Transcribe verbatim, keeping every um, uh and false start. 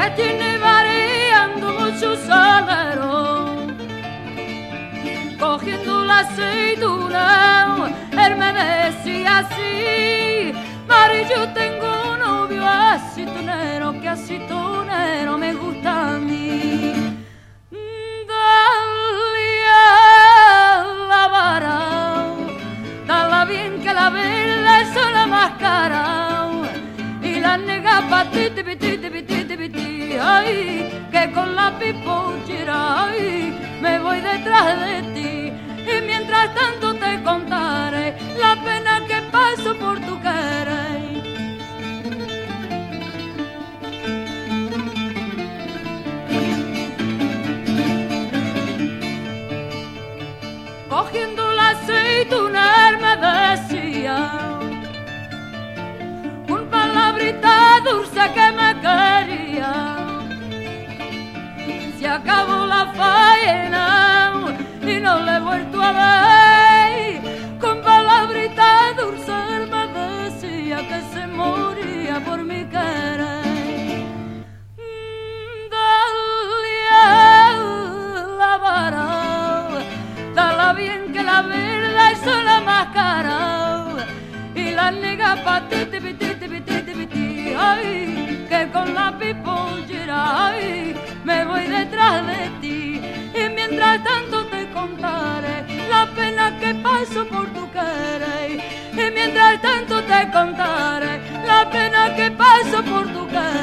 que tiene variando muchos saleros, cogiendo la aceituna, él me decía así: Mari, yo tengo un novio aceitunero, que aceitunero me gusta a mí. Dale a la vara, dala bien que la vela es la más cara, y la nega pa' ti, ti, ti, ti, ti, ti, ti, ay, que con la pipollera, ay, me voy detrás de ti, y mientras tanto te contaré la pena que paso por tu querer. Cogiendo la aceituna él me decía un palabrita dulce que me quería. Se acabó la faena y no le he vuelto a ver. Con palabrita dulce él me decía que se moría por mi querer. Dale a la vara, dala bien que la verdad es la más cara, y la nega pa' ti, ti, ti, ti, ti, ti, ti, ay, que con la pipollera, ay, me voy detrás de ti, y mientras tanto te contaré la pena que paso por tu querer, y mientras tanto te contaré la pena que paso por tu querer.